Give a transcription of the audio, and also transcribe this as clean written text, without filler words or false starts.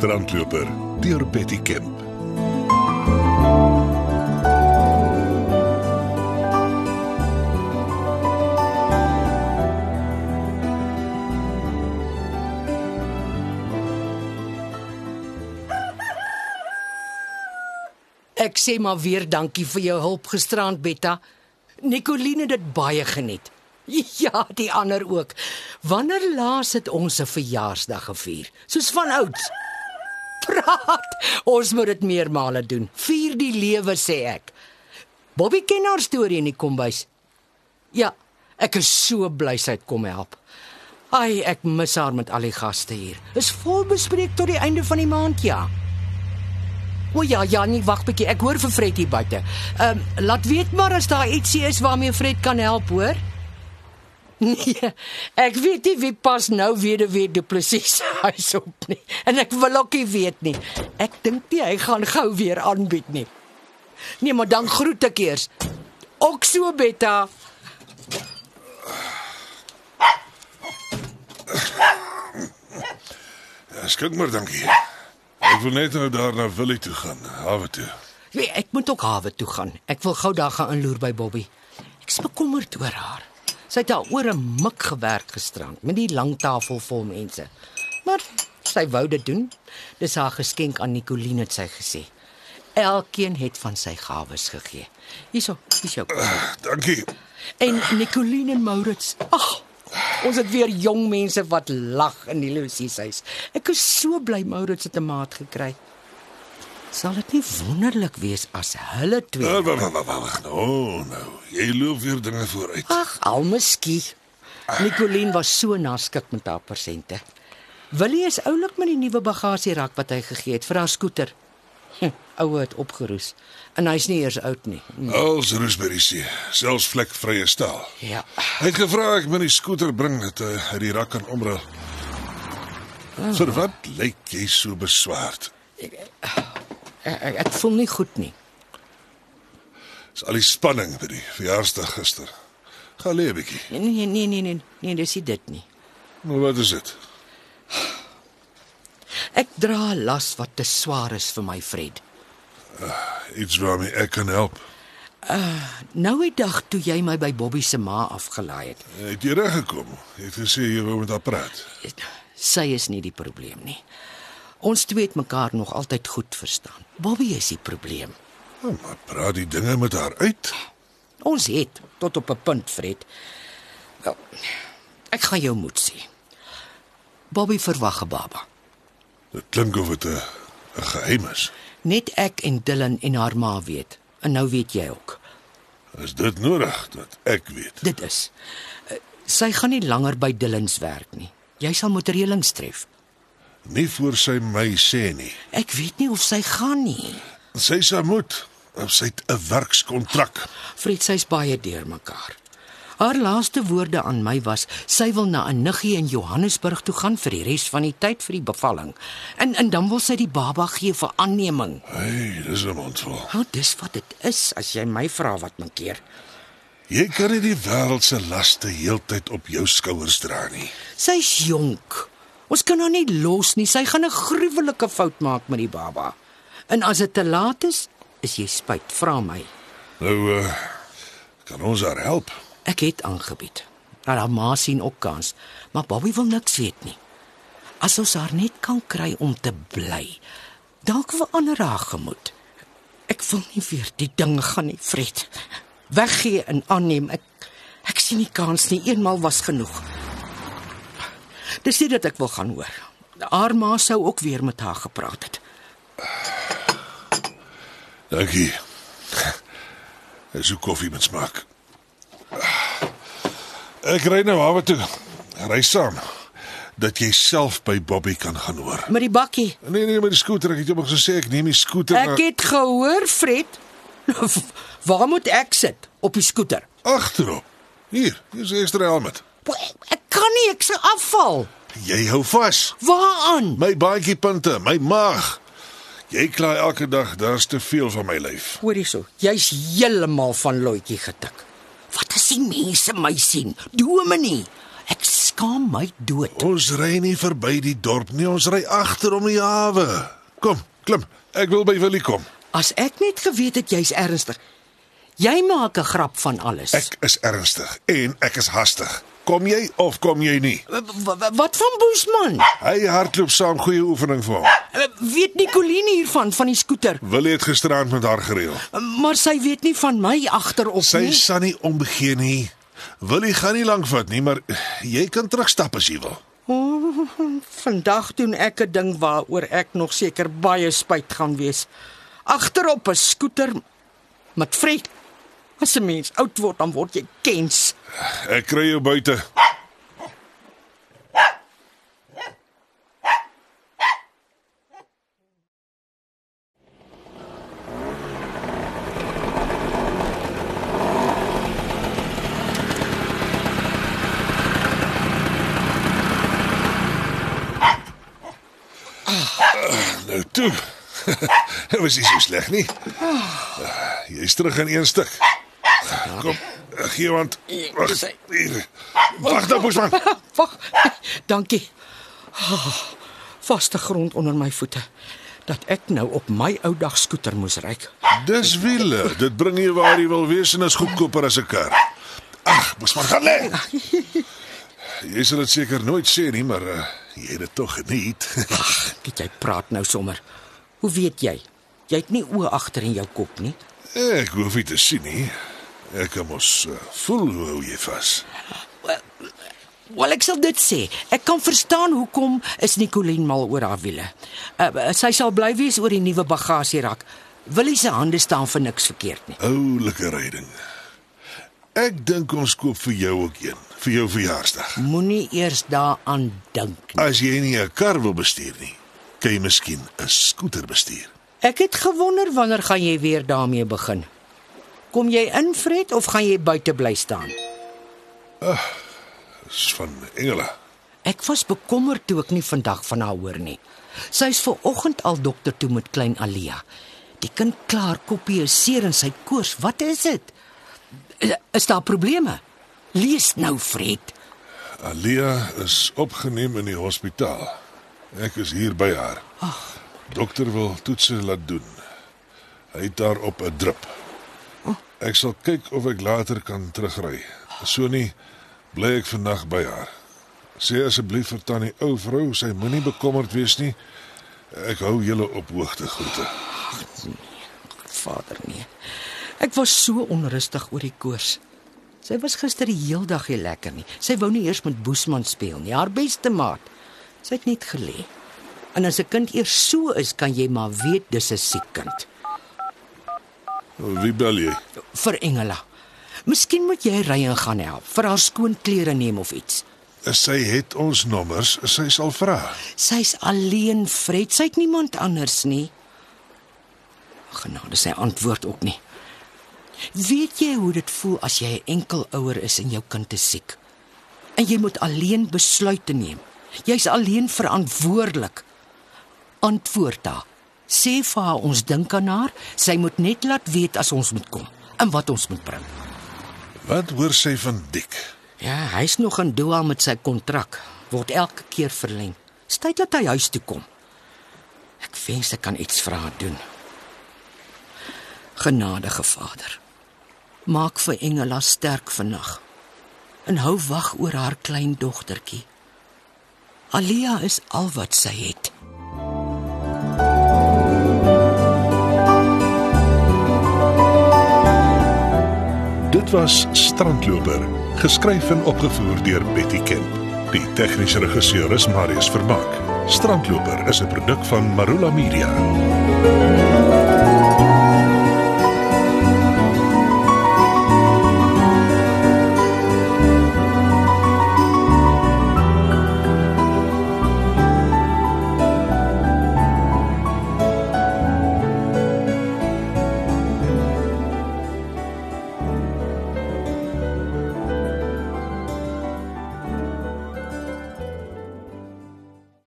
Strandloper deur Betty Kemp. Ek sê maar weer dankie vir jou hulp gisterand, Betta. Nicoline het dit baie geniet. Ja, die ander ook. Wanneer laas het ons 'n verjaarsdag gevier? Soos van ouds. Praat, ons moet dit meermale doen. Vier die lewe, sê ek. Bobby ken haar storie in die kombuis. Ja, ek is so bly sy het kom help. Ai, ek mis haar met al die gaste hier. Is vol bespreek tot die einde van die maand, ja. O ja, nee, wag bietjie. Ek hoor vir Fred hier buite. Laat weet maar as daar ietsie is waarmee Fred kan help, hoor. Nee, ek weet nie wie pas nou weduwee Du Plessis huis op nie. En ek wil ook nie weet nie. Ek dink nie hy gaan gou weer aanbied nie. Nee, maar dan groet ek eers. Ook so, Betta. Ja, skink maar, dankie. Ek wil net nou daar na Willie toe gaan, hawe toe. Nee, ek moet ook hawe toe gaan. Ek wil gou daar gaan inloer by Bobby. Ek is bekommerd oor haar. Sy het daar oor 'n mik gewerk gisterand met die lang tafel vol mense. Maar sy wou dit doen. Dis haar geskenk aan Nicoline, het sy gesê. Elkeen het van sy gawes gegee. Hierso, hier's jou. Dankie. En Nicoline en Maurits. Ag, ons het weer jong mense wat lag in die Lucieshuis. Ek is so bly Maurits het 'n maat gekry. Sal dit nie wonderlik wees as hulle twee... Wag, nou. Jy loop weer dinge vooruit. Ag, almiskie. Nicoline was so naskik met haar persente. Willie is oulik met die nuwe bagasierak wat hy gegee het vir haar skooter. Oue het opgeroes. En hy's nie eers oud nie. Als roes by die see, selfs vlekvrye staal. Ja. Hy het gevra ek my die skooter bring dat hy uit die rak kan omruil. Vir wat lyk jy so beswaard? Ek voel nie goed nie. Dis al die spanning by die verjaarsdag gister. Ga lê 'n bietjie. Nee, dis nie dit nie. Maar wat is dit? Ek dra 'n las wat te swaar is vir my, Fred. Iets waarmee ek kan help. Nou die dag toe jy my by Bobby se ma afgelaai het. Het jy reggekom? Jy het gesê jy wou met haar praat. Sy is nie die probleem nie. Ons twee het mekaar nog altyd goed verstaan. Bobby is die probleem. Nou, maar praat die dinge met haar uit. Ons het tot op 'n punt, Fred. Wel, ek gaan jou moet sê. Bobby verwag 'n baba. Dit klink of dit 'n geheim is. Net ek en Dylan en haar ma weet. En nou weet jy ook. Is dit nodig dat ek weet? Dit is. Sy gaan nie langer by Dylans werk nie. Jy sal moet reëlings tref. Nie voor sy my sê nie. Ek weet nie of sy gaan nie. Sy sou moet. Sy het 'n werkskontrak. Fred, sy's baie deurmekaar. Haar laaste woorde aan my was, sy wil na 'n niggie in Johannesburg toe gaan vir die res van die tyd vir die bevalling. En dan wil sy die baba gee vir aanneming. Hey, dis 'n mondvol. Nou, dis wat dit is, as jy my vra wat my keer. Jy kan nie die wêreld se laste heeltyd op jou skouers dra nie. Sy's jonk. Ons kan haar nie los nie. Sy gaan 'n gruwelike fout maak met die baba. En as dit te laat is jy spyt, vra my. Nou, kan ons haar help? Ek het aangebied. Haar ma sien ook kans, maar Bobby wil niks weet nie. As ons haar net kan kry om te bly, dalk verander haar gemoed. Ek wil nie weer die dinge gaan nie, Fred. Weggee en aanneem. Ek sien nie kans nie. Eenmal was genoeg. Dis nie dat ek wil gaan hoor. Haar ma sou ook weer met haar gepraat het. Dankie. Dis 'n koffie met smaak. Ek ry nou hawe toe. Ry saam. Dat jy self by Bobby kan gaan hoor. Met die bakkie. Nee, met die skooter. Ek het jou gesê ek neem die skooter. Ek het gehoor, Fred. Waar moet ek sit? Op die skooter? Agterop. Hier is 'n ekstra helmet. Ek kan nie, ek se afval. Jy hou vas. Waaraan? My baadjiepunte, my maag. Jy kla elke dag, daar's te veel van my lyf. Hoor hierso, jy's heeltemal van loetjie getik. Wat as die mense my sien? Dominee. Ek skaam my dood. Ons ry nie verby die dorp nie, ons ry agter om die hawe. Kom, klim. Ek wil by Willie kom. As ek net geweet het jy's ernstig. Jy maak 'n grap van alles. Ek is ernstig en ek is hastig. Kom jy of kom jy nie? Wat van Boesman? Hy hardloop saam, goeie oefening vir hom. Weet Nicoline hiervan, van die skooter? Willie het gisterand met haar gereël. Maar sy weet nie van my agterop Sy nie. sal nie ombegee nie. Willie gaan nie lank vat nie, maar jy kan terugstap as jy wil. Vandag doen ek 'n ding waaroor ek nog seker baie spyt gaan wees. Agterop 'n skooter met Fred. As 'n mens oud word, dan word jy kens. Ek kry jou buite. Nou toe. Dit was nie so sleg nie. Jy's terug in een stuk. Kom, gee jou hand. Wag dan, Boesman. Wag. Dankie. Vaste grond onder my voete. Dat ek nou op my ou dag skooter moes ry. Dis wiele. Dit bring jy waar jy wil wees en is goedkoper as 'n kar. Ag, Boesman, gaan lê. Jy sal dit seker nooit sê nie, maar jy het dit tog geniet. Jy praat nou sommer. Hoe weet jy? Jy het nie oë agter in jou kop nie. Ek hoef nie te sien nie. Ek kan mos voel hoe hou jy vas. Wel, ek sal dit sê. Ek kan verstaan hoekom is Nicoline mal oor haar wiele. Sy sal bly wees oor die nuwe bagasierak. Willie se hande staan vir niks verkeerd nie. Oulike ryding. Ek dink ons koop vir jou ook een, vir jou verjaarsdag. Moenie eers daaraan dink nie. As jy nie 'n kar wil bestuur nie, kan jy miskien 'n skooter bestuur. Ek het gewonder wanneer gaan jy weer daarmee begin. Kom jy in, Fred, of gaan jy buite bly staan? Dis van Engela. Ek was bekommerd toe ek nie vandag van haar hoor nie. Sy's vanoggend al dokter toe met klein Alia. Die kind klaar koppie is seer en sy koors. Wat is dit? Is daar probleme? Lees nou, Fred. Alia is opgeneem in die hospitaal. Ek is hier by haar. Dokter wil toetse laat doen. Hy het haar op 'n drip. Ek sal kyk of ek later kan terugry. So nie, bly ek vannag by haar. Sê asseblief vir tannie ou vrou, sy moenie bekommerd wees nie. Ek hou julle op hoogte, groete. Vader, nee. Ek was so onrustig oor die koors. Sy was gister die heel dag nie lekker nie. Sy wou nie eers met Boesman speel nie, haar beste maat. Sy het net gelê. En as 'n kind eers so is, kan jy maar weet dis 'n siek kind. Wie bel jy? Vir Engela. Miskien moet jy ry en gaan help, vir haar skoon klere neem of iets. Sy het ons nommers, sy sal vra. Sy's alleen, Fred, sy het niemand anders nie. Genade, sy antwoord ook nie. Weet jy hoe dit voel as jy 'n enkel ouer is en jou kind is siek? En jy moet alleen besluite neem. Jy's alleen verantwoordelik. Antwoord haar. Sê vir haar ons dink aan haar. Sy moet net laat weet as ons moet kom en wat ons moet bring. Wat hoor sy van Dick? Ja, hy's nog in Doha met sy kontrak. Word elke keer verleng. Tyd dat hy huis toe kom. Ek wens ek kan iets vir haar doen. Genadige Vader, maak vir Engela sterk vannag en hou wag oor haar klein dogtertjie. Alia is al wat sy het. Dit was Strandloper, geskryf en opgevoer deur Betty Kemp. Die tegniese regisseur is Marius Vermaak. Strandloper is 'n produk van Marula Media.